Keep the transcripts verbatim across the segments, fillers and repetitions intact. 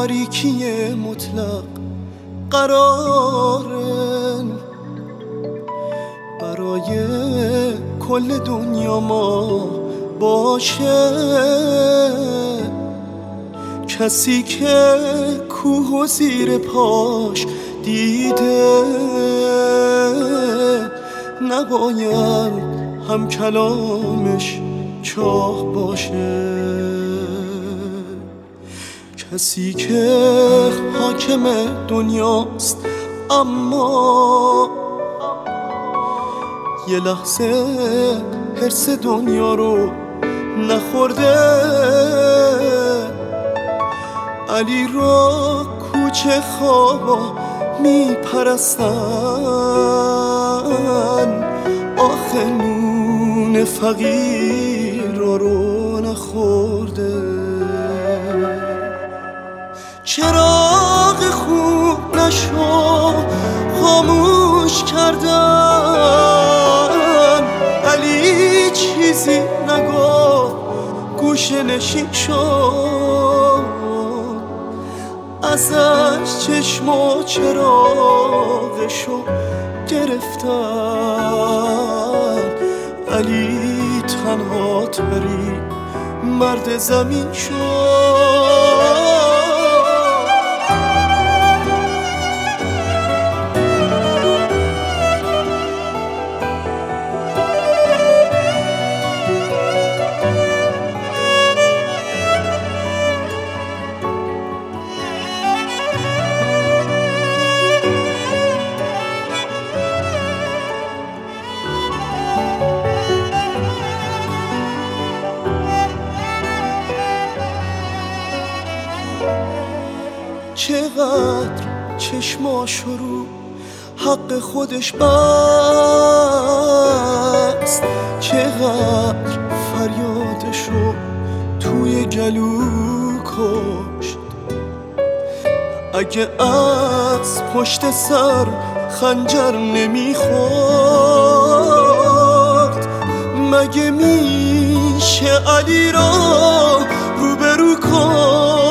تاریکی مطلق قرارن برای کل دنیا ما باشه. کسی که کوه و زیر پاش دیده نباید هم کلامش چاه باشه. کسی که حاکم دنیاست اما یه لحظه حرص دنیا رو نخورده، علی را کوچه خوابا میپرستن، آخه نون فقیر رو نخورده. چراغ خوب نشو خاموش کردن، علی چیزی نگفت گوشه نشین شد، ازش چشم و چراغشو گرفتن. علی تنها ترین مرد زمین شد. چقدر چشماش رو حق خودش بست، چقدر فریادشو توی گلو کشت. اگه از پشت سر خنجر نمیخورد، مگه میشه علی را روبرو کن؟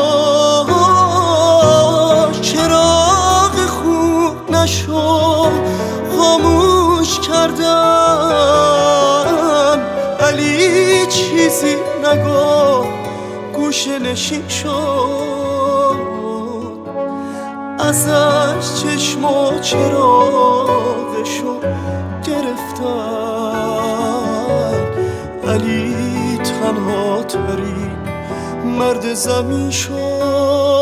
نشو خاموش کردن، علی چیزی نگفت گوشه نشین شد، ازش چشم و چراغشو گرفتن. علی تنها ترین مرد زمین شد.